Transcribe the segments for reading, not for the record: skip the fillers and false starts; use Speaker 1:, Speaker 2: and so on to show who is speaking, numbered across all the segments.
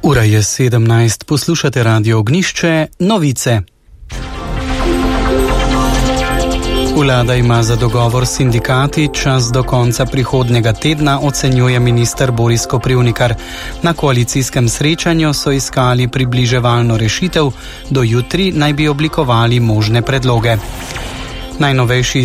Speaker 1: Ura je 17, poslušate Radio Ognišče, novice. Vlada ima za dogovor s sindikati čas do konca prihodnjega tedna, ocenjuje minister Boris Koprivnikar. Na koalicijskem srečanju so iskali približevalno rešitev, do jutri naj bi oblikovali možne predloge. Najnovejši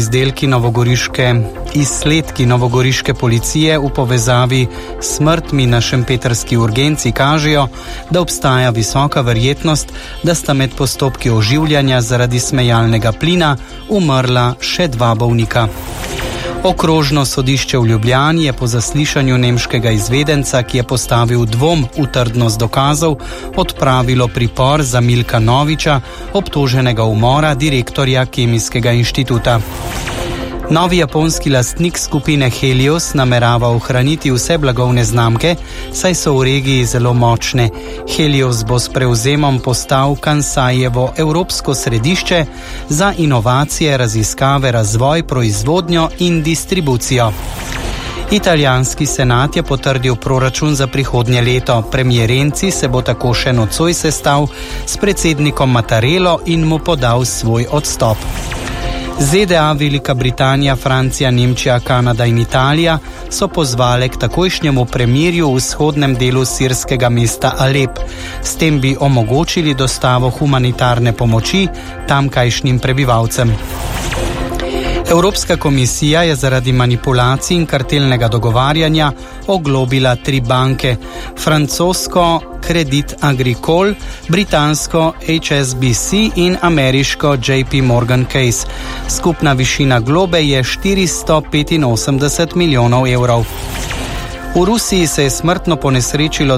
Speaker 1: izsledki novogoriške policije v povezavi s smrtmi na šempetrski urgenci kažejo, da obstaja visoka verjetnost, da sta med postopki oživljanja zaradi smejalnega plina umrla še 2 bolnika. Okrožno sodišče v Ljubljani je po zaslišanju nemškega izvedenca, ki je postavil dvom v trdnost dokazov, odpravilo pripor za Milka Noviča, obtoženega umora direktorja Kemijskega inštituta. Novi japonski lastnik skupine Helios namerava ohraniti vse blagovne znamke, saj so v regiji zelo močne. Helios bo s prevzemom postal Kansaijevo evropsko središče za inovacije, raziskave, razvoj, proizvodnjo in distribucijo. Italijanski senat je potrdil proračun za prihodnje leto. Premier Renzi se bo tako še nocoj sestal s predsednikom Mattarello in mu podal svoj odstop. ZDA, Velika Britanija, Francija, Nemčija, Kanada in Italija so pozvale k takojšnjemu premirju v vzhodnem delu sirskega mesta Alep. S tem bi omogočili dostavo humanitarne pomoči tamkajšnjim prebivalcem. Evropska komisija je zaradi manipulacij in kartelnega dogovarjanja oglobila 3 banke: francosko Credit Agricole, britansko HSBC in ameriško JP Morgan Chase. Skupna višina globe je 485 milijonov evrov. V Rusiji se je smrtno ponesrečilo